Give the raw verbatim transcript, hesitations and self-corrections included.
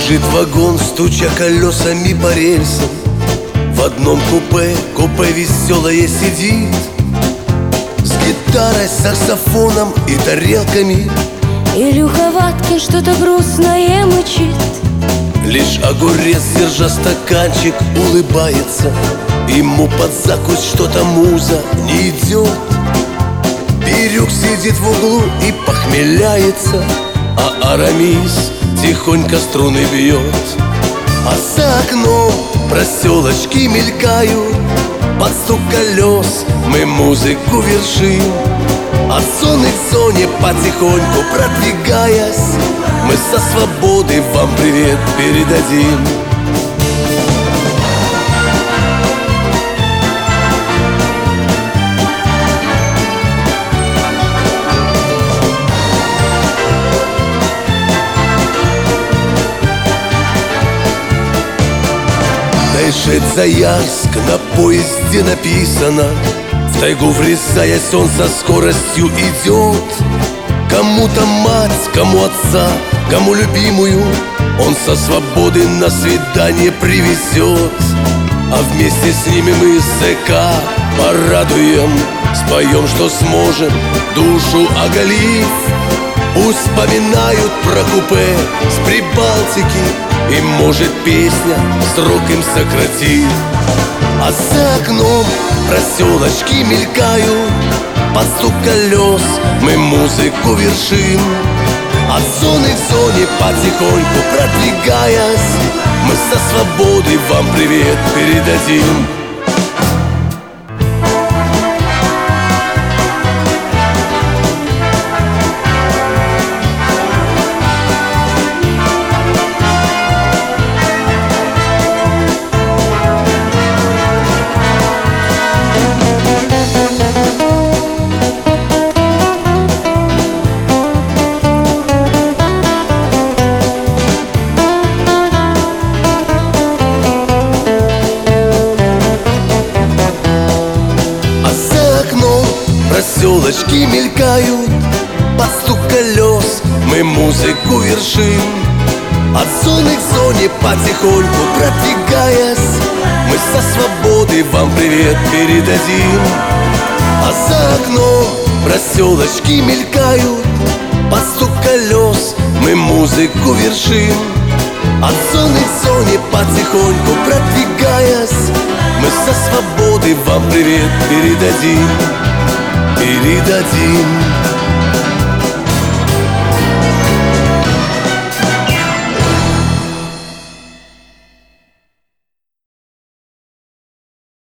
Бежит вагон, стуча колесами по рельсам. В одном купе, купе веселое сидит, с гитарой, саксофоном и тарелками. Илюха Ваткин что-то грустное мычит. Лишь огурец, держа стаканчик, улыбается. Ему под закусь что-то муза не идет. Бирюк сидит в углу и похмеляется, а Арамис тихонько струны бьет. А за окном проселочки мелькают, под стук колес мы музыку вершим. От зоны к зоне потихоньку продвигаясь, мы со свободы вам привет передадим. Тайшет-Заярск на поезде написано. В тайгу врезаясь, он со скоростью идет. Кому-то мать, кому отца, кому любимую он со свободы на свидание привезет. А вместе с ними мы ЗК порадуем, споем, что сможем, душу оголив. Пусть вспоминают про купе с Прибалтики, и, может, песня срок им сократит. А за окном проселочки мелькают, под стук колес мы музыку вершим. От зоны к зоне потихоньку продвигаясь, мы со свободы вам привет передадим. Проселочки мелькают, под стук колес мы музыку вершим. От зоны к зоне потихоньку продвигаясь, мы со свободы вам привет передадим. А за окном проселочки мелькают, под стук колес мы музыку вершим. От зоны к зоне потихоньку продвигаясь, мы со свободы вам привет передадим. Передадим.